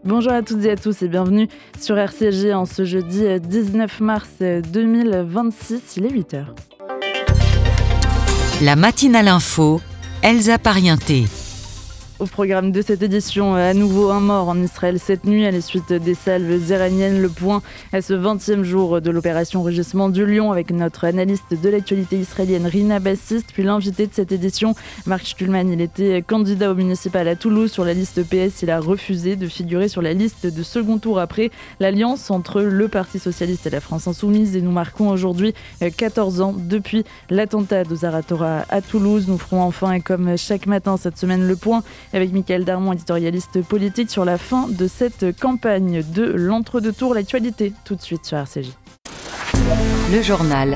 Bonjour à toutes et à tous et bienvenue sur RCJ en ce jeudi 19 mars 2026, il est 8h. La matinale info, Elsa Parienté. Au programme de cette édition, à nouveau un mort en Israël cette nuit à la suite des salves iraniennes. Le point à ce 20e jour de l'opération Rugissement du Lion avec notre analyste de l'actualité israélienne Rina Bassist, puis l'invité de cette édition, Marc Stuhlmann. Il était candidat au municipal à Toulouse sur la liste PS. Il a refusé de figurer sur la liste de second tour après l'alliance entre le Parti socialiste et la France insoumise. Et nous marquons aujourd'hui 14 ans depuis l'attentat de Zaratora à Toulouse. Nous ferons enfin, et comme chaque matin cette semaine, le point avec Mickaël Darmon, éditorialiste politique, sur la fin de cette campagne de l'entre-deux-tours. L'actualité, tout de suite sur RCJ. Le journal.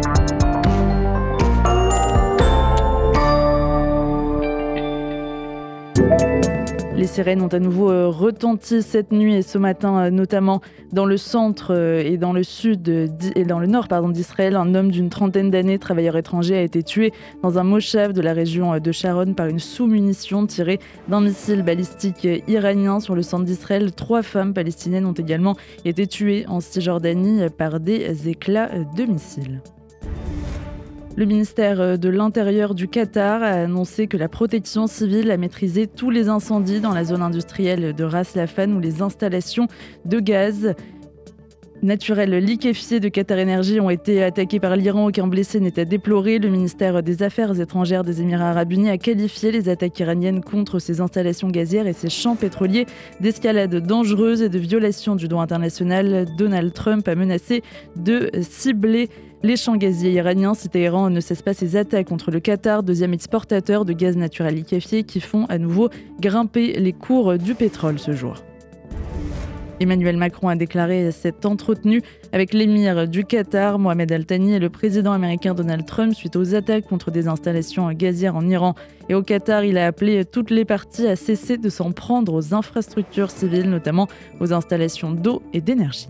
Les sirènes ont à nouveau retenti cette nuit et ce matin, notamment dans le centre et dans le sud et dans le nord d'Israël. Un homme d'une trentaine d'années, travailleur étranger, a été tué dans un moshav de la région de Sharon par une sous-munition tirée d'un missile balistique iranien sur le centre d'Israël. 3 femmes palestiniennes ont également été tuées en Cisjordanie par des éclats de missiles. Le ministère de l'Intérieur du Qatar a annoncé que la protection civile a maîtrisé tous les incendies dans la zone industrielle de Ras Laffan où les installations de gaz naturel liquéfiés de Qatar Energy ont été attaqués par l'Iran. Aucun blessé n'est à déplorer. Le ministère des Affaires étrangères des Émirats arabes unis a qualifié les attaques iraniennes contre ces installations gazières et ces champs pétroliers d'escalade dangereuse et de violation du droit international. Donald Trump a menacé de cibler les champs gaziers iraniens si Téhéran ne cesse pas ses attaques contre le Qatar, deuxième exportateur de gaz naturel liquéfié, qui font à nouveau grimper les cours du pétrole ce jour. Emmanuel Macron a déclaré s'être entretenu avec l'émir du Qatar, Mohamed Al Thani, et le président américain Donald Trump suite aux attaques contre des installations gazières en Iran et au Qatar. Il a appelé toutes les parties à cesser de s'en prendre aux infrastructures civiles, notamment aux installations d'eau et d'énergie.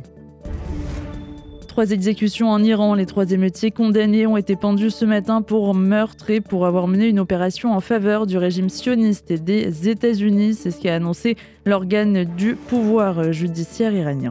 3 exécutions en Iran. Les 3 émeutiers condamnés ont été pendus ce matin pour meurtre et pour avoir mené une opération en faveur du régime sioniste et des États-Unis. C'est ce qu'a annoncé l'organe du pouvoir judiciaire iranien.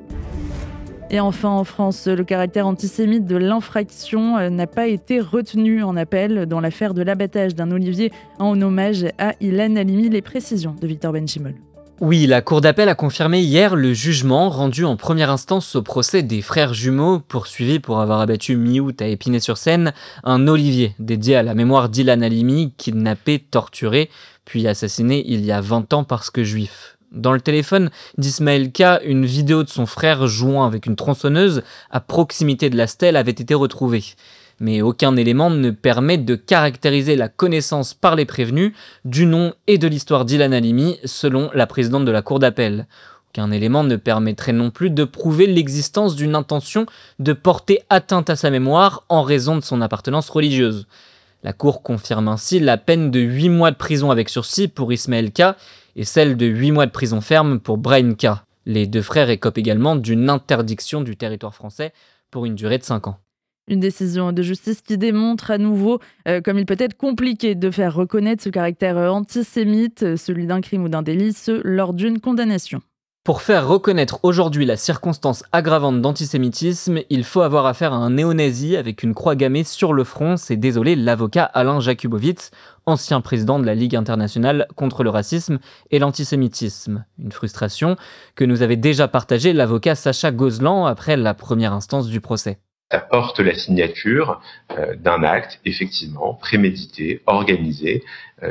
Et enfin, en France, le caractère antisémite de l'infraction n'a pas été retenu en appel dans l'affaire de l'abattage d'un olivier en hommage à Ilan Halimi. Les précisions de Victor Benchimol. Oui, la cour d'appel a confirmé hier le jugement rendu en première instance au procès des frères jumeaux poursuivis pour avoir abattu mi-août à Épinay-sur-Seine un olivier dédié à la mémoire d'Ilan Halimi, kidnappé, torturé, puis assassiné il y a 20 ans parce que juif. Dans le téléphone d'Ismaël K, une vidéo de son frère jouant avec une tronçonneuse à proximité de la stèle avait été retrouvée. Mais aucun élément ne permet de caractériser la connaissance par les prévenus du nom et de l'histoire d'Ilan Halimi, selon la présidente de la cour d'appel. Aucun élément ne permettrait non plus de prouver l'existence d'une intention de porter atteinte à sa mémoire en raison de son appartenance religieuse. La cour confirme ainsi la peine de 8 mois de prison avec sursis pour Ismaël K et celle de 8 mois de prison ferme pour Brahim K. Les 2 frères écopent également d'une interdiction du territoire français pour une durée de 5 ans. Une décision de justice qui démontre à nouveau comme il peut être compliqué de faire reconnaître ce caractère antisémite, celui d'un crime ou d'un délit, lors d'une condamnation. Pour faire reconnaître aujourd'hui la circonstance aggravante d'antisémitisme, il faut avoir affaire à un néo-nazi avec une croix gammée sur le front, c'est désolé l'avocat Alain Jakubowicz, ancien président de la Ligue internationale contre le racisme et l'antisémitisme. Une frustration que nous avait déjà partagée l'avocat Sacha Gozlan après la première instance du procès. Ça porte la signature d'un acte effectivement prémédité, organisé,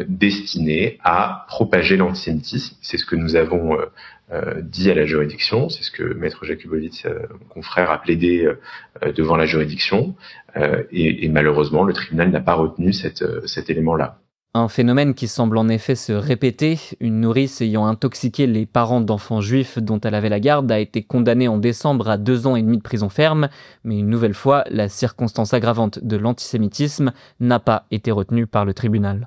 destiné à propager l'antisémitisme. C'est ce que nous avons dit à la juridiction, c'est ce que Maître Jakubowicz, mon confrère, a plaidé devant la juridiction. Et malheureusement, le tribunal n'a pas retenu cet élément-là. Un phénomène qui semble en effet se répéter. Une nourrice ayant intoxiqué les parents d'enfants juifs dont elle avait la garde a été condamnée en décembre à 2 ans et demi de prison ferme. Mais une nouvelle fois, la circonstance aggravante de l'antisémitisme n'a pas été retenue par le tribunal.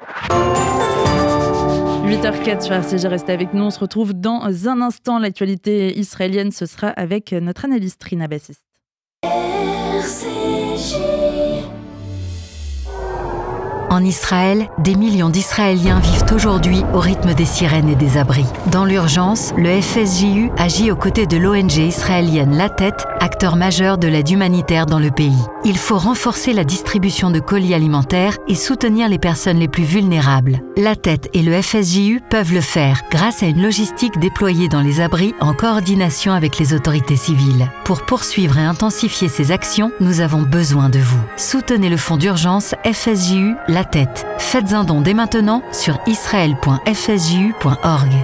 8h04 sur RCJ, restez avec nous. On se retrouve dans un instant. L'actualité israélienne, ce sera avec notre analyste Rina Bassist. En En Israël, des millions d'Israéliens vivent aujourd'hui au rythme des sirènes et des abris. Dans l'urgence, le FSJU agit aux côtés de l'ONG israélienne La Tête, acteur majeur de l'aide humanitaire dans le pays. Il faut renforcer la distribution de colis alimentaires et soutenir les personnes les plus vulnérables. La Tête et le FSJU peuvent le faire grâce à une logistique déployée dans les abris en coordination avec les autorités civiles. Pour poursuivre et intensifier ces actions, nous avons besoin de vous. Soutenez le fonds d'urgence FSJU La Tête. Faites un don dès maintenant sur israel.fsju.org.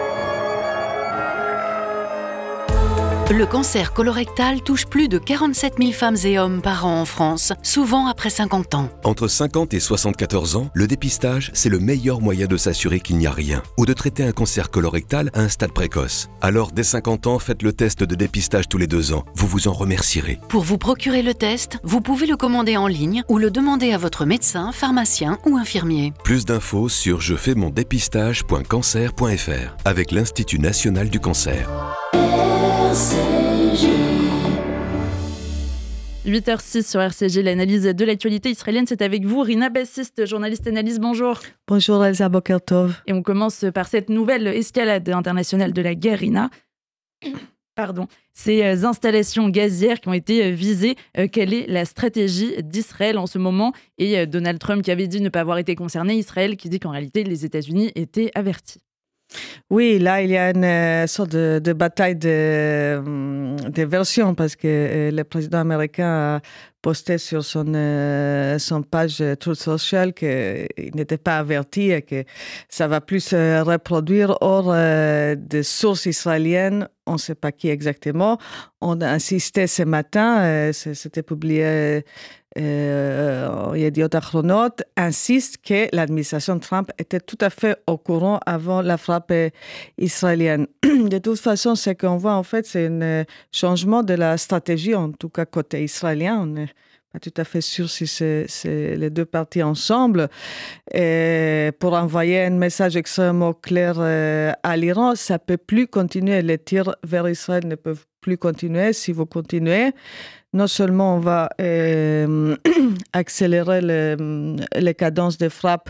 Le cancer colorectal touche plus de 47 000 femmes et hommes par an en France, souvent après 50 ans. Entre 50 et 74 ans, le dépistage, c'est le meilleur moyen de s'assurer qu'il n'y a rien ou de traiter un cancer colorectal à un stade précoce. Alors, dès 50 ans, faites le test de dépistage tous les 2 ans. Vous vous en remercierez. Pour vous procurer le test, vous pouvez le commander en ligne ou le demander à votre médecin, pharmacien ou infirmier. Plus d'infos sur jefaismondépistage.cancer.fr avec l'Institut national du cancer. 8h06 sur RCG, l'analyse de l'actualité israélienne, c'est avec vous, Rina Bassiste, journaliste analyse, bonjour. Bonjour Elsa, Boker Tov. Et on commence par cette nouvelle escalade internationale de la guerre, Rina. Pardon. Ces installations gazières qui ont été visées, quelle est la stratégie d'Israël en ce moment? Et Donald Trump qui avait dit ne pas avoir été concerné, Israël qui dit qu'en réalité les États-Unis étaient avertis. Oui, là, il y a une sorte de bataille de versions parce que le président américain a posté sur son page Truth Social qu'il n'était pas averti et que ça va plus se reproduire. Or, des sources israéliennes, on ne sait pas qui exactement, on a insisté ce matin, c'était publié Yediot Achronot, insiste que l'administration Trump était tout à fait au courant avant la frappe israélienne. De toute façon, ce qu'on voit en fait, c'est un changement de la stratégie, en tout cas côté israélien. On n'est pas tout à fait sûr si c'est les deux parties ensemble. Et pour envoyer un message extrêmement clair à l'Iran, ça ne peut plus continuer. Les tirs vers Israël ne peuvent plus continuer. Si vous continuez, non seulement on va accélérer les cadences de frappe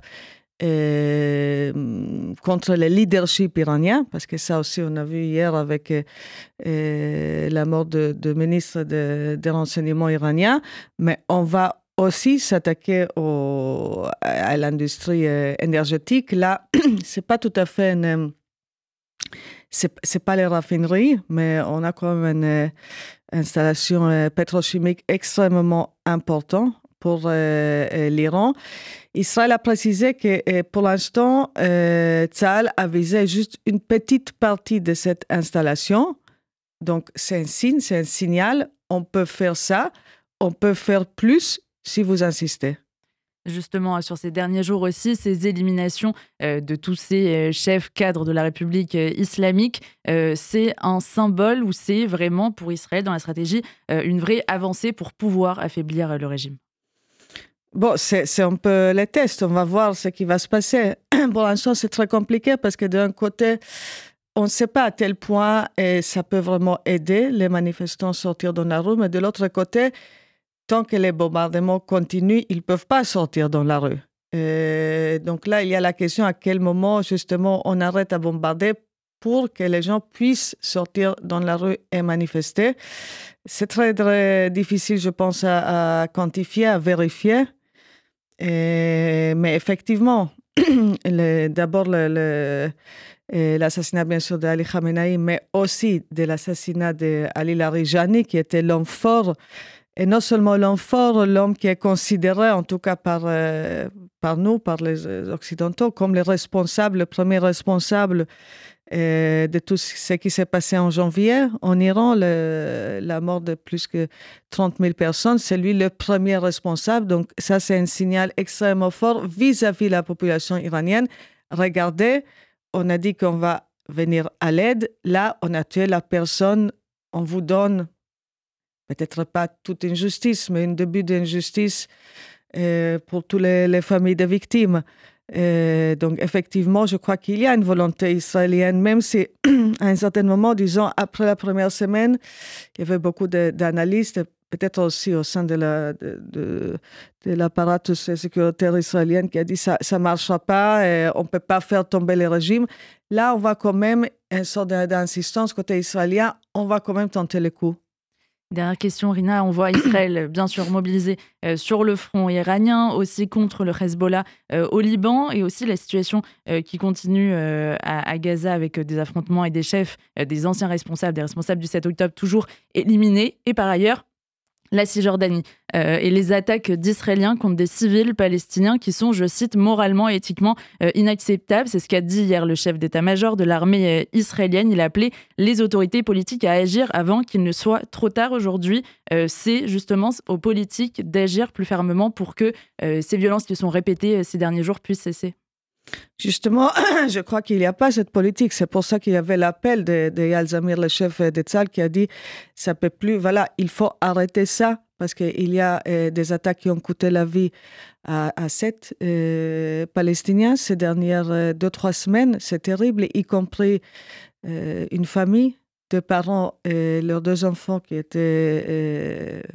contre le leadership iranien, parce que ça aussi on a vu hier avec la mort de ministre des renseignements iraniens, mais on va aussi s'attaquer à l'industrie énergétique. Là, c'est pas tout à fait c'est pas les raffineries, mais on a quand même une installation pétrochimique extrêmement importante pour l'Iran. Israël a précisé que pour l'instant, Tzahal a visé juste une petite partie de cette installation. Donc, c'est un signe, c'est un signal. On peut faire ça. On peut faire plus si vous insistez. Justement, sur ces derniers jours aussi, ces éliminations de tous ces chefs cadres de la République islamique, c'est un symbole ou c'est vraiment pour Israël dans la stratégie une vraie avancée pour pouvoir affaiblir le régime? Bon, c'est un peu les tests. On va voir ce qui va se passer. Pour l'instant, c'est très compliqué parce que d'un côté, on ne sait pas à quel point ça peut vraiment aider les manifestants à sortir dans la rue, mais de l'autre côté, tant que les bombardements continuent, ils ne peuvent pas sortir dans la rue. Donc là, il y a la question à quel moment, justement, on arrête à bombarder pour que les gens puissent sortir dans la rue et manifester. C'est très, très difficile, je pense, à quantifier, à vérifier. Mais effectivement, d'abord l'assassinat, bien sûr, d'Ali Khamenei, mais aussi de l'assassinat d'Ali Larijani, qui était l'homme fort. Et non seulement l'homme fort, l'homme qui est considéré, en tout cas par nous, par les Occidentaux, comme le premier responsable de tout ce qui s'est passé en janvier. En Iran, la mort de plus que 30 000 personnes, c'est lui le premier responsable. Donc ça, c'est un signal extrêmement fort vis-à-vis de la population iranienne. Regardez, on a dit qu'on va venir à l'aide. Là, on a tué la personne, on vous donne peut-être pas toute une justice, mais un début d'une justice pour toutes les familles de victimes. Donc, effectivement, je crois qu'il y a une volonté israélienne, même si à un certain moment, disons, après la première semaine, il y avait beaucoup d'analystes, peut-être aussi au sein de l'apparatus sécuritaire israélien qui a dit ça ne marchera pas, et on ne peut pas faire tomber le régime. Là, on va quand même, une sorte d'insistance côté israélien, on va quand même tenter le coup. Dernière question, Rina. On voit Israël, bien sûr, mobilisé sur le front iranien, aussi contre le Hezbollah au Liban, et aussi la situation qui continue à Gaza avec des affrontements et des chefs, des anciens responsables, des responsables du 7 octobre toujours éliminés. Et par ailleurs, la Cisjordanie et les attaques d'Israéliens contre des civils palestiniens qui sont, je cite, moralement et éthiquement inacceptables. C'est ce qu'a dit hier le chef d'état-major de l'armée israélienne. Il a appelé les autorités politiques à agir avant qu'il ne soit trop tard. Aujourd'hui, c'est justement aux politiques d'agir plus fermement pour que ces violences qui sont répétées ces derniers jours puissent cesser. Justement, je crois qu'il n'y a pas cette politique. C'est pour ça qu'il y avait l'appel de Eyal Zamir, le chef de Tzahal, qui a dit ça peut plus. Voilà, il faut arrêter ça parce qu'il y a des attaques qui ont coûté la vie à 7 Palestiniens ces dernières 2-3 semaines. C'est terrible, y compris une famille, 2 parents et leurs 2 enfants qui étaient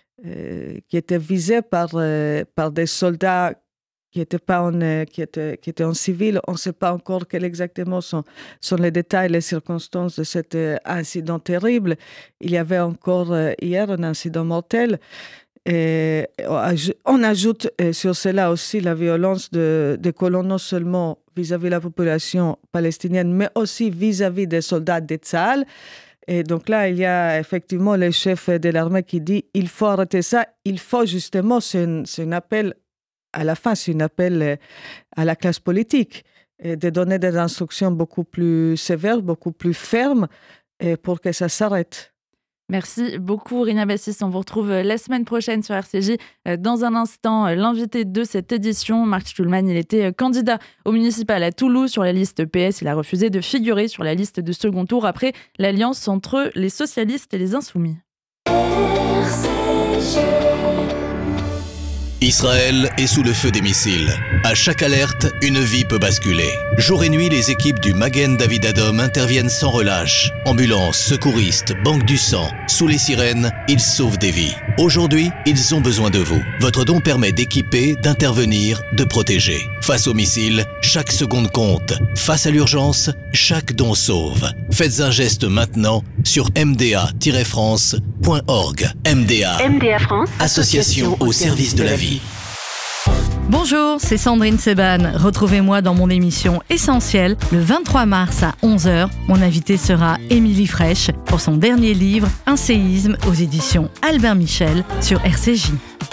visés par des soldats qui étaient en civil. On ne sait pas encore quels exactement sont les détails, les circonstances de cet incident terrible. Il y avait encore hier un incident mortel. Et on ajoute sur cela aussi la violence des colons, non seulement vis-à-vis de la population palestinienne, mais aussi vis-à-vis des soldats de Tzahal. Et donc là, il y a effectivement le chef de l'armée qui dit il faut arrêter ça. Il faut justement, c'est un appel à la fin, c'est un appel à la classe politique de donner des instructions beaucoup plus sévères, beaucoup plus fermes pour que ça s'arrête. Merci beaucoup, Rina Bassis. On vous retrouve la semaine prochaine sur RCJ. Dans un instant, l'invité de cette édition, Marc Stuhlmann, il était candidat au municipal à Toulouse sur la liste PS. Il a refusé de figurer sur la liste de second tour après l'alliance entre les socialistes et les insoumis. RCJ. Israël est sous le feu des missiles. À chaque alerte, une vie peut basculer. Jour et nuit, les équipes du Magen David Adom interviennent sans relâche. Ambulances, secouristes, banque du sang. Sous les sirènes, ils sauvent des vies. Aujourd'hui, ils ont besoin de vous. Votre don permet d'équiper, d'intervenir, de protéger. Face aux missiles, chaque seconde compte. Face à l'urgence, chaque don sauve. Faites un geste maintenant sur mda-france.org. MDA France, association au service de la vie. Bonjour, c'est Sandrine Seban. Retrouvez-moi dans mon émission Essentiel le 23 mars à 11h. Mon invité sera Émilie Frêche pour son dernier livre, Un séisme, aux éditions Albin Michel sur RCJ.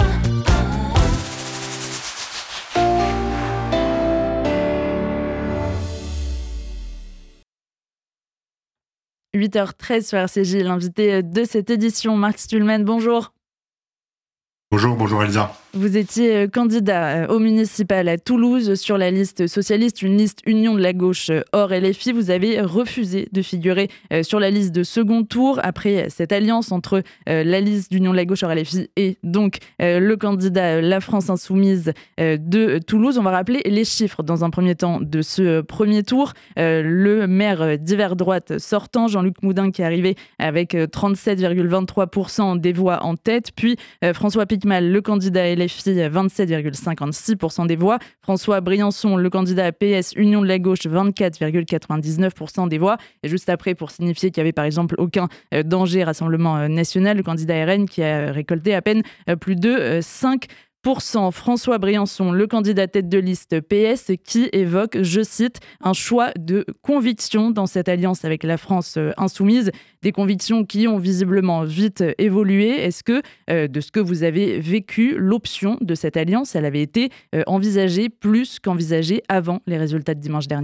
– 8h13 sur RCJ, l'invité de cette édition, Marc Stuhlmann, bonjour. Bonjour Elsa. Vous étiez candidat au municipal à Toulouse sur la liste socialiste, une liste Union de la gauche hors LFI. Vous avez refusé de figurer sur la liste de second tour après cette alliance entre la liste d'Union de la gauche hors LFI et donc le candidat La France Insoumise de Toulouse. On va rappeler les chiffres dans un premier temps de ce premier tour. Le maire d'hiver droite sortant, Jean-Luc Moudin, qui est arrivé avec 37,23% des voix en tête, puis François Piquemal, le candidat LFI, 27,56% des voix. François Briançon, le candidat PS Union de la gauche, 24,99% des voix. Et juste après, pour signifier qu'il n'y avait par exemple aucun danger, Rassemblement national, le candidat RN qui a récolté à peine plus de 5%. François Briançon, le candidat tête de liste PS, qui évoque, je cite, un choix de conviction dans cette alliance avec la France insoumise, des convictions qui ont visiblement vite évolué. Est-ce que, de ce que vous avez vécu, l'option de cette alliance, elle avait été envisagée plus qu'envisagée avant les résultats de dimanche dernier ?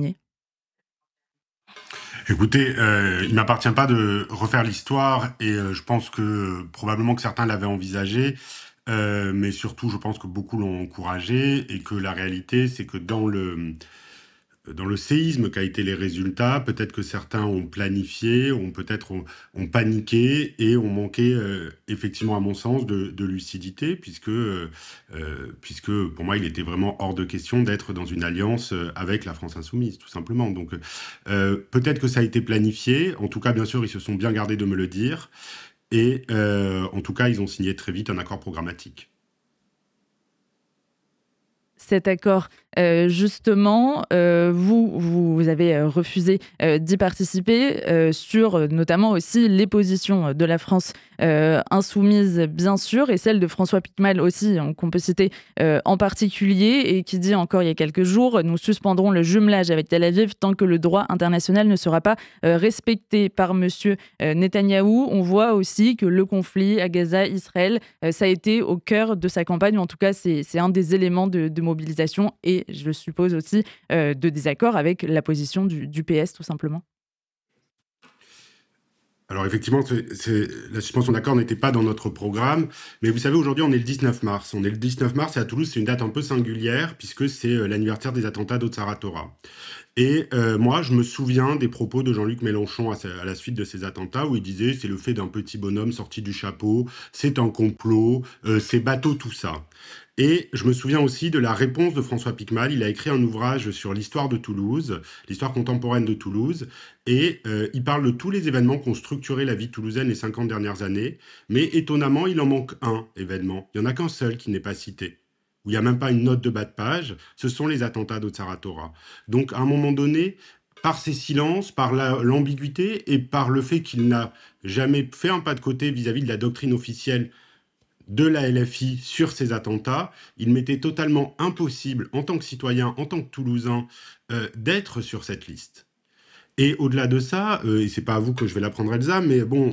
Écoutez, il ne m'appartient pas de refaire l'histoire et je pense que probablement que certains l'avaient envisagé. Mais surtout, je pense que beaucoup l'ont encouragé et que la réalité, c'est que dans le séisme qu'a été les résultats, peut-être que certains ont planifié, ont paniqué et ont manqué, effectivement, à mon sens, de lucidité, puisque pour moi, il était vraiment hors de question d'être dans une alliance avec la France Insoumise, tout simplement. Donc, peut-être que ça a été planifié. En tout cas, bien sûr, ils se sont bien gardés de me le dire. Et en tout cas, ils ont signé très vite un accord programmatique. Cet accord, justement, vous avez refusé d'y participer sur notamment aussi les positions de la France insoumise, bien sûr, et celle de François Piquemal aussi, qu'on peut citer en particulier, et qui dit encore il y a quelques jours: nous suspendrons le jumelage avec Tel Aviv tant que le droit international ne sera pas respecté par monsieur Netanyahou. On voit aussi que le conflit à Gaza, Israël, ça a été au cœur de sa campagne, ou en tout cas c'est un des éléments de mobilisation, et je suppose aussi de désaccord avec la position du PS, tout simplement. Alors effectivement, la suspension d'accord n'était pas dans notre programme, mais vous savez, aujourd'hui on est le 19 mars. On est le 19 mars et à Toulouse c'est une date un peu singulière puisque c'est l'anniversaire des attentats d'Otsara Torah. Et moi, je me souviens des propos de Jean-Luc Mélenchon à la suite de ces attentats où il disait c'est le fait d'un petit bonhomme sorti du chapeau, c'est un complot, c'est bateau tout ça. Et je me souviens aussi de la réponse de François Piquemal. Il a écrit un ouvrage sur l'histoire de Toulouse, l'histoire contemporaine de Toulouse, et il parle de tous les événements qui ont structuré la vie toulousaine les 50 dernières années. Mais étonnamment, il en manque un événement. Il n'y en a qu'un seul qui n'est pas cité, où il n'y a même pas une note de bas de page. Ce sont les attentats d'Otsara Torah. Donc, à un moment donné, par ses silences, par l'ambiguïté et par le fait qu'il n'a jamais fait un pas de côté vis-à-vis de la doctrine officielle de la LFI sur ces attentats, il m'était totalement impossible, en tant que citoyen, en tant que Toulousain, d'être sur cette liste. Et au-delà de ça, et c'est pas à vous que je vais l'apprendre, Elsa, mais bon,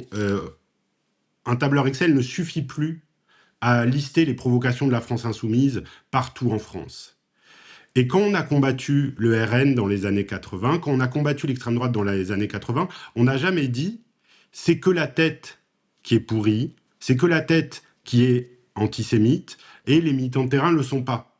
un tableur Excel ne suffit plus à lister les provocations de la France insoumise partout en France. Et quand on a combattu le RN dans les années 80, quand on a combattu l'extrême droite dans les années 80, on n'a jamais dit c'est que la tête qui est pourrie, c'est que la tête qui est antisémite, et les militants de terrain ne le sont pas.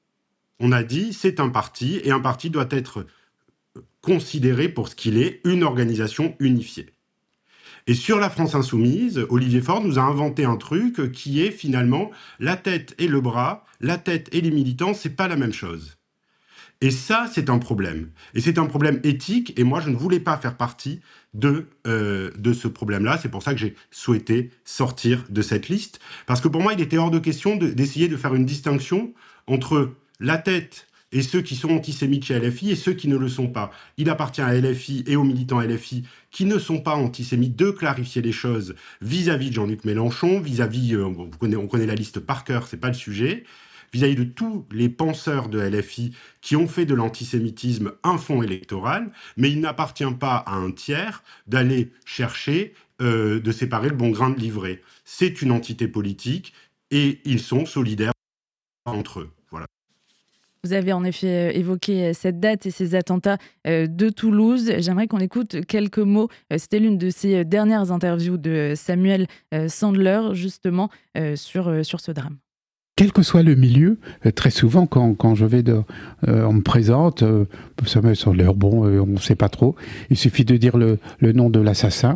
On a dit, c'est un parti, et un parti doit être considéré pour ce qu'il est, une organisation unifiée. Et sur la France insoumise, Olivier Faure nous a inventé un truc qui est finalement la tête et le bras, la tête et les militants, c'est pas la même chose. Et ça, c'est un problème. Et c'est un problème éthique, et moi, je ne voulais pas faire partie de ce problème-là. C'est pour ça que j'ai souhaité sortir de cette liste. Parce que pour moi, il était hors de question d'essayer de faire une distinction entre la tête et ceux qui sont antisémites chez LFI et ceux qui ne le sont pas. Il appartient à LFI et aux militants LFI qui ne sont pas antisémites de clarifier les choses vis-à-vis de Jean-Luc Mélenchon, vis-à-vis, on connaît la liste par cœur, c'est pas le sujet, vis-à-vis de tous les penseurs de LFI qui ont fait de l'antisémitisme un fonds électoral, mais il n'appartient pas à un tiers d'aller chercher, de séparer le bon grain de l'ivraie. C'est une entité politique et ils sont solidaires entre eux. Voilà. Vous avez en effet évoqué cette date et ces attentats de Toulouse. J'aimerais qu'on écoute quelques mots. C'était l'une de ces dernières interviews de Samuel Sandler, justement, sur ce drame. Quel que soit le milieu, très souvent quand je vais, on me présente, Samuel Sandler, bon, on ne sait pas trop, il suffit de dire le nom de l'assassin,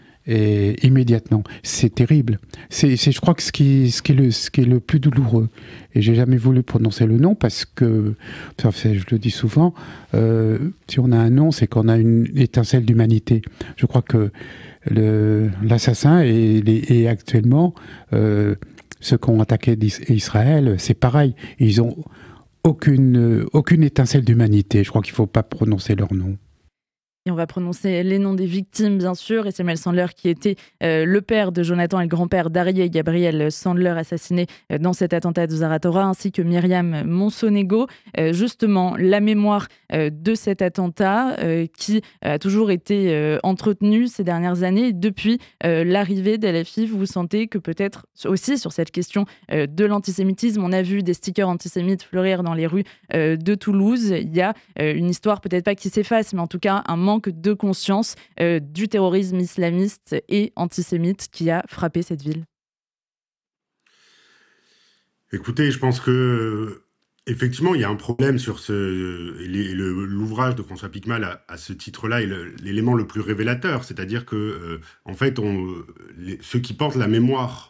et immédiatement, c'est terrible. C'est je crois que ce qui est le plus douloureux. Et j'ai jamais voulu prononcer le nom parce que, je le dis souvent, si on a un nom, c'est qu'on a une étincelle d'humanité. Je crois que l'assassin et actuellement ceux qui ont attaqué Israël, c'est pareil. Ils ont aucune étincelle d'humanité. Je crois qu'il ne faut pas prononcer leur nom. Et on va prononcer les noms des victimes, bien sûr. Et Samuel Sandler, qui était le père de Jonathan et le grand-père d'Arié Gabriel Sandler, assassiné dans cet attentat de Otsara Torah, ainsi que Myriam Monsonego. Justement, la mémoire de cet attentat qui a toujours été entretenue ces dernières années. Depuis l'arrivée d'LFI, vous sentez que peut-être aussi sur cette question de l'antisémitisme, on a vu des stickers antisémites fleurir dans les rues de Toulouse. Il y a une histoire peut-être pas qui s'efface, mais en tout cas un manque de conscience du terrorisme islamiste et antisémite qui a frappé cette ville. Écoutez, je pense que effectivement, il y a un problème sur l'ouvrage de François Piquemal à ce titre-là est l'élément le plus révélateur, c'est-à-dire que en fait, ceux qui portent la mémoire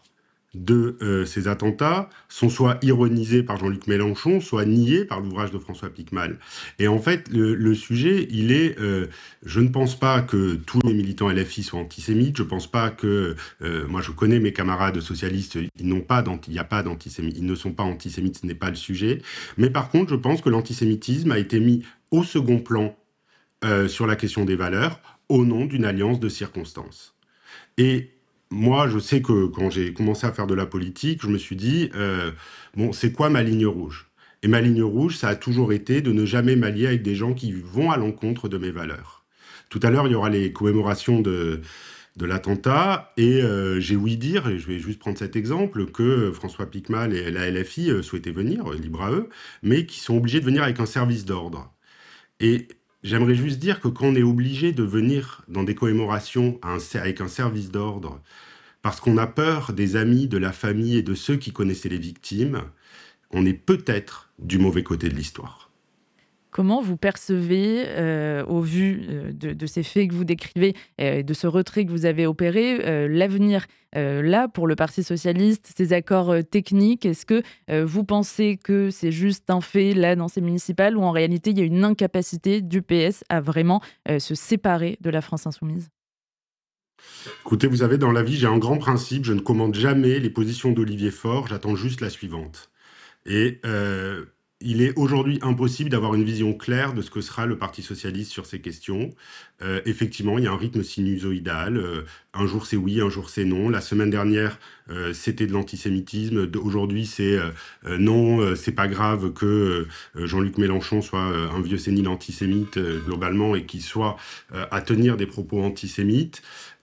de ces attentats sont soit ironisés par Jean-Luc Mélenchon, soit niés par l'ouvrage de François Picmal. Et en fait, le sujet, il est... je ne pense pas que tous les militants LFI soient antisémites. Je ne pense pas que... moi, je connais mes camarades socialistes, il n'y a pas d'antisémites. Ils ne sont pas antisémites, ce n'est pas le sujet. Mais par contre, je pense que l'antisémitisme a été mis au second plan sur la question des valeurs au nom d'une alliance de circonstances. Et moi, je sais que quand j'ai commencé à faire de la politique, je me suis dit, c'est quoi ma ligne rouge ? Et ma ligne rouge, ça a toujours été de ne jamais m'allier avec des gens qui vont à l'encontre de mes valeurs. Tout à l'heure, il y aura les commémorations de l'attentat, et j'ai ouï dire, et je vais juste prendre cet exemple, que François Picmal et la LFI souhaitaient venir, libre à eux, mais qui sont obligés de venir avec un service d'ordre. Et j'aimerais juste dire que quand on est obligé de venir dans des commémorations avec un service d'ordre, parce qu'on a peur des amis, de la famille et de ceux qui connaissaient les victimes, on est peut-être du mauvais côté de l'histoire. Comment vous percevez, au vu de ces faits que vous décrivez, de ce retrait que vous avez opéré, l'avenir là pour le Parti socialiste, ces accords techniques? Est-ce que vous pensez que c'est juste un fait là dans ces municipales, ou en réalité il y a une incapacité du PS à vraiment se séparer de la France insoumise? Écoutez, vous savez, dans la vie, j'ai un grand principe, je ne commente jamais les positions d'Olivier Faure, j'attends juste la suivante. Et il est aujourd'hui impossible d'avoir une vision claire de ce que sera le Parti socialiste sur ces questions. Effectivement, il y a un rythme sinusoïdal. Un jour c'est oui, un jour c'est non. La semaine dernière, c'était de l'antisémitisme. Aujourd'hui, c'est non, c'est pas grave que Jean-Luc Mélenchon soit un vieux sénile antisémite globalement, et qu'il soit à tenir des propos antisémites.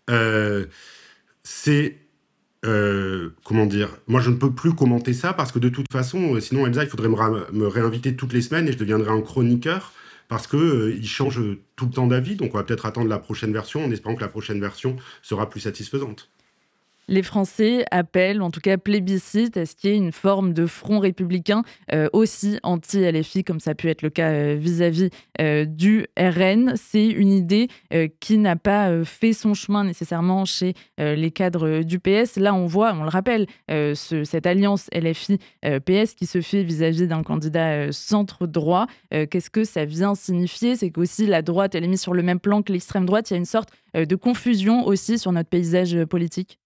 Comment dire, moi je ne peux plus commenter ça, parce que de toute façon, sinon Elsa, il faudrait me réinviter toutes les semaines et je deviendrais un chroniqueur, parce qu'il change tout le temps d'avis. Donc on va peut-être attendre la prochaine version en espérant que la prochaine version sera plus satisfaisante. Les Français appellent, en tout cas plébiscitent, à ce qu'il y ait une forme de front républicain aussi anti-LFI, comme ça a pu être le cas vis-à-vis du RN. C'est une idée qui n'a pas fait son chemin nécessairement chez les cadres du PS. Là, on voit, on le rappelle, cette alliance LFI-PS qui se fait vis-à-vis d'un candidat centre-droit. Qu'est-ce que ça vient signifier ? C'est qu'aussi la droite, elle est mise sur le même plan que l'extrême droite. Il y a une sorte de confusion aussi sur notre paysage politique.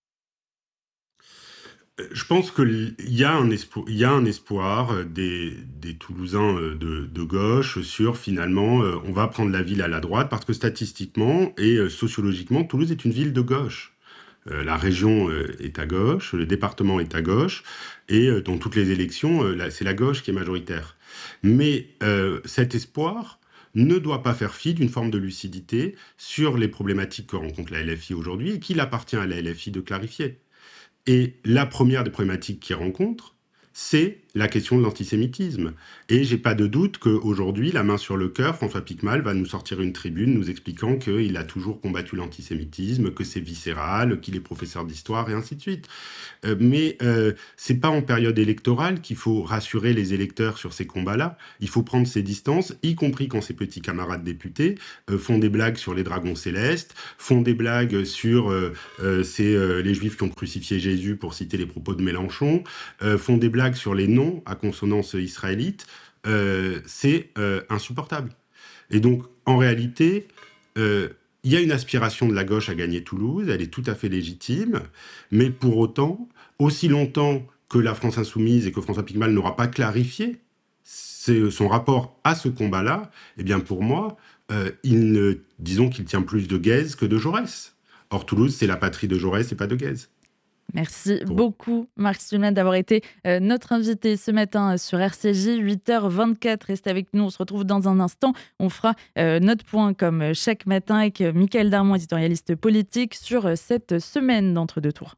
Je pense qu'il y a un espoir des Toulousains de gauche sur, finalement, on va prendre la ville à la droite, parce que statistiquement et sociologiquement, Toulouse est une ville de gauche. La région est à gauche, le département est à gauche, et dans toutes les élections, c'est la gauche qui est majoritaire. Mais cet espoir ne doit pas faire fi d'une forme de lucidité sur les problématiques que rencontre la LFI aujourd'hui, et qu'il appartient à la LFI de clarifier. Et la première des problématiques qu'ils rencontrent, c'est la question de l'antisémitisme. Et j'ai pas de doute qu'aujourd'hui, la main sur le cœur, François Picmal va nous sortir une tribune nous expliquant qu'il a toujours combattu l'antisémitisme, que c'est viscéral, qu'il est professeur d'histoire, et ainsi de suite. Mais c'est pas en période électorale qu'il faut rassurer les électeurs sur ces combats-là. Il faut prendre ses distances, y compris quand ses petits camarades députés font des blagues sur les dragons célestes, font des blagues sur les Juifs qui ont crucifié Jésus, pour citer les propos de Mélenchon, font des blagues sur les noms à consonance israélite. C'est insupportable. Et donc, en réalité, il y a une aspiration de la gauche à gagner Toulouse, elle est tout à fait légitime, mais pour autant, aussi longtemps que la France insoumise et que François Picmal n'aura pas clarifié son rapport à ce combat-là, eh bien pour moi, disons qu'il tient plus de Guez que de Jaurès. Or, Toulouse, c'est la patrie de Jaurès et pas de Guez. Merci beaucoup, Marc Stuhlmann, d'avoir été notre invité ce matin sur RCJ, 8h24. Restez avec nous, on se retrouve dans un instant. On fera notre point comme chaque matin avec Mickaël Darmon, éditorialiste politique, sur cette semaine d'entre-deux tours.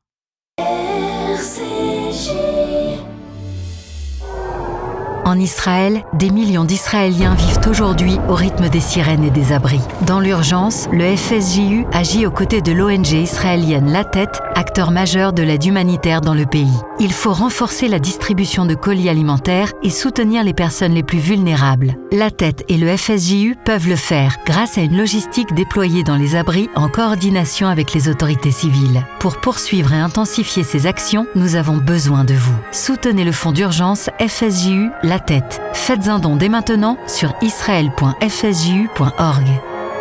RCJ. En Israël, des millions d'Israéliens vivent aujourd'hui au rythme des sirènes et des abris. Dans l'urgence, le FSJU agit aux côtés de l'ONG israélienne La Tête, acteur majeur de l'aide humanitaire dans le pays. Il faut renforcer la distribution de colis alimentaires et soutenir les personnes les plus vulnérables. La Tête et le FSJU peuvent le faire grâce à une logistique déployée dans les abris en coordination avec les autorités civiles. Pour poursuivre et intensifier ces actions, nous avons besoin de vous. Soutenez le fonds d'urgence FSJU La Tête. Faites un don dès maintenant sur israel.fsju.org.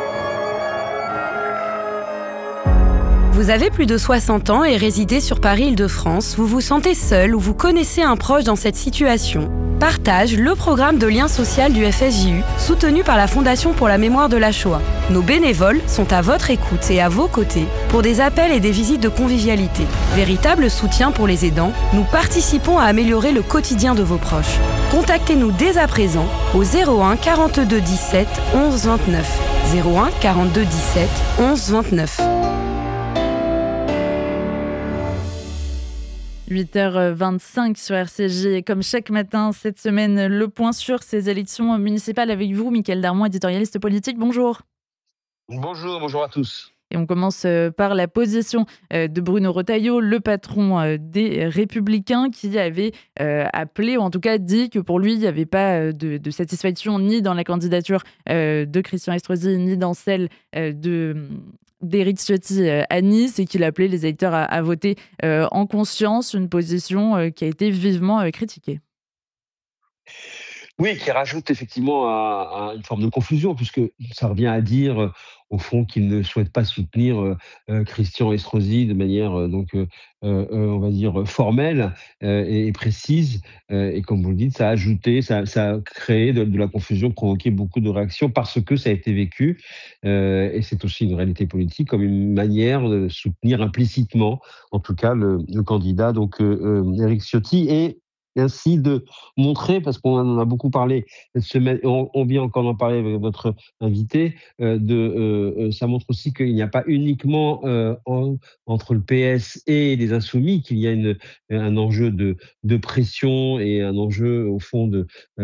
Vous avez plus de 60 ans et résidez sur Paris-Île-de-France, vous vous sentez seul ou vous connaissez un proche dans cette situation. Partage, le programme de lien social du FSJU, soutenu par la Fondation pour la mémoire de la Shoah. Nos bénévoles sont à votre écoute et à vos côtés pour des appels et des visites de convivialité. Véritable soutien pour les aidants, nous participons à améliorer le quotidien de vos proches. Contactez-nous dès à présent au 01 42 17 11 29. 01 42 17 11 29. 8h25 sur RCJ. Et comme chaque matin, cette semaine, le point sur ces élections municipales avec vous, Mickaël Darmon, éditorialiste politique. Bonjour. Bonjour à tous. Et on commence par la position de Bruno Retailleau, le patron des Républicains, qui avait appelé, ou en tout cas dit que pour lui, il n'y avait pas de satisfaction ni dans la candidature de Christian Estrosi, ni dans celle d'Éric Ciotti à Nice, et qu'il appelait les électeurs à voter en conscience, une position qui a été vivement critiquée. Oui, qui rajoute effectivement à une forme de confusion, puisque ça revient à dire, au fond, qu'il ne souhaite pas soutenir Christian Estrosi de manière, on va dire, formelle et précise. Et comme vous le dites, ça a ajouté, ça a créé de la confusion, provoqué beaucoup de réactions, parce que ça a été vécu, et c'est aussi une réalité politique, comme une manière de soutenir implicitement, en tout cas, le candidat, donc Éric Ciotti, et ainsi de montrer, parce qu'on en a beaucoup parlé cette semaine, on vient encore d'en parler avec votre invité, ça montre aussi qu'il n'y a pas uniquement entre le PS et les Insoumis qu'il y a un enjeu de pression et un enjeu au fond de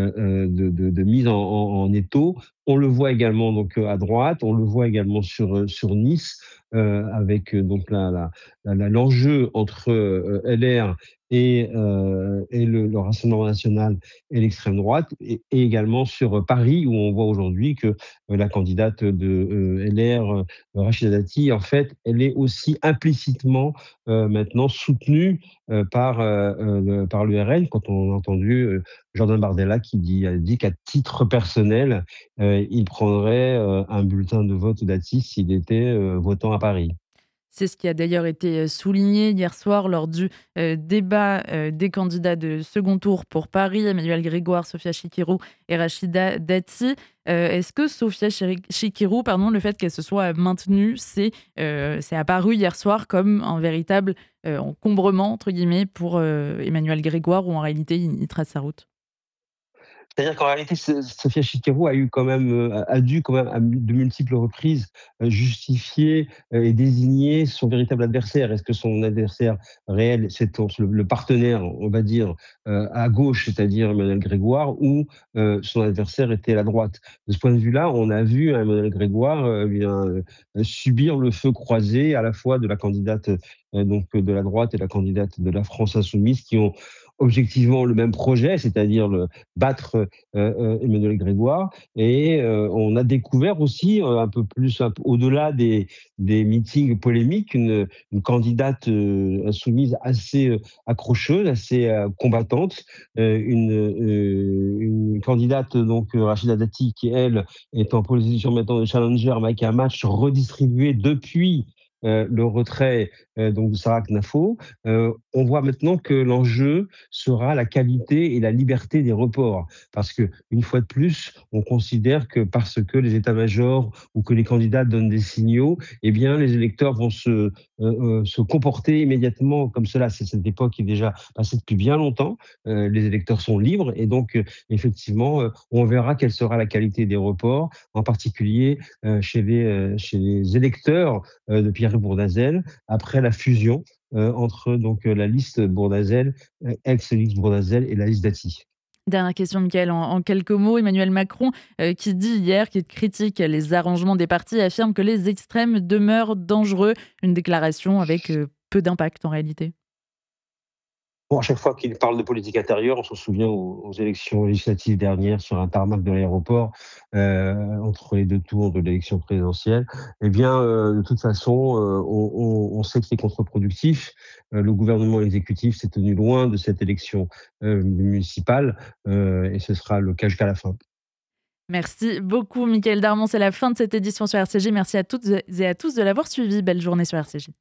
mise en étau. On le voit également donc à droite, on le voit également sur Nice, avec donc l'enjeu entre LR et le Rassemblement national et l'extrême droite, et également sur Paris, où on voit aujourd'hui que la candidate de LR, Rachida Dati, en fait, elle est aussi implicitement maintenant soutenue par l'URL, quand on a entendu Jordan Bardella qui a dit qu'à titre personnel, il prendrait un bulletin de vote Dati s'il était votant à Paris. C'est ce qui a d'ailleurs été souligné hier soir lors du débat des candidats de second tour pour Paris, Emmanuel Grégoire, Sophia Chikirou et Rachida Dati. Est-ce que Sophia Chikirou, le fait qu'elle se soit maintenue, c'est apparu hier soir comme un véritable encombrement, entre guillemets, pour Emmanuel Grégoire, ou en réalité, il trace sa route? C'est-à-dire qu'en réalité, Sophia Chikirou a dû quand même à de multiples reprises justifier et désigner son véritable adversaire. Est-ce que son adversaire réel, c'est le partenaire, on va dire, à gauche, c'est-à-dire Emmanuel Grégoire, ou son adversaire était à la droite? De ce point de vue-là, on a vu Emmanuel Grégoire subir le feu croisé à la fois de la candidate donc de la droite et la candidate de la France Insoumise, qui ont objectivement le même projet, c'est-à-dire battre Emmanuel Grégoire. Et on a découvert aussi un peu au-delà des meetings polémiques, une candidate insoumise assez accrocheuse, assez combattante, une candidate donc Rachida Dati, qui elle est en position maintenant de challenger, avec un match redistribué depuis le retrait donc de Sarah Knafo. On voit maintenant que l'enjeu sera la qualité et la liberté des reports, parce que une fois de plus, on considère que parce que les états-majors ou que les candidats donnent des signaux, eh bien les électeurs vont se comporter immédiatement comme cela. C'est cette époque qui est déjà passée depuis bien longtemps. Les électeurs sont libres, et donc effectivement, on verra quelle sera la qualité des reports, en particulier chez les électeurs de Pierre Bourdazel, après la fusion entre donc la liste Bourdazel, ex-liste Bourdazel, et la liste Dati. Dernière question, Mickaël, en quelques mots. Emmanuel Macron, qui dit hier qu'il critique les arrangements des partis, affirme que les extrêmes demeurent dangereux. Une déclaration avec peu d'impact en réalité. Bon, à chaque fois qu'il parle de politique intérieure, on se souvient aux élections législatives dernières sur un tarmac de l'aéroport, entre les 2 tours de l'élection présidentielle. Eh bien, de toute façon, on sait que c'est contre-productif. Le gouvernement exécutif s'est tenu loin de cette élection, municipale, et ce sera le cas jusqu'à la fin. Merci beaucoup Mickaël Darmon, c'est la fin de cette édition sur RCJ. Merci à toutes et à tous de l'avoir suivi. Belle journée sur RCJ.